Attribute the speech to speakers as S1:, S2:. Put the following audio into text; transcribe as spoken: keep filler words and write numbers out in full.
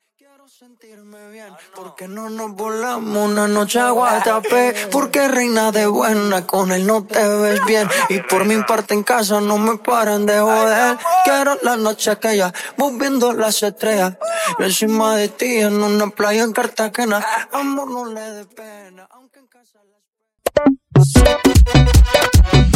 S1: Quiero sentirme bien, porque no nos volamos una noche a Guatapé, porque reina de buena, con él no te ves bien, y por mi parte en casa no me paran de joder. Quiero la noche aquella, vos viendo las estrellas, y encima de ti en una playa en Cartagena, amor no le dé pena, aunque en casa las...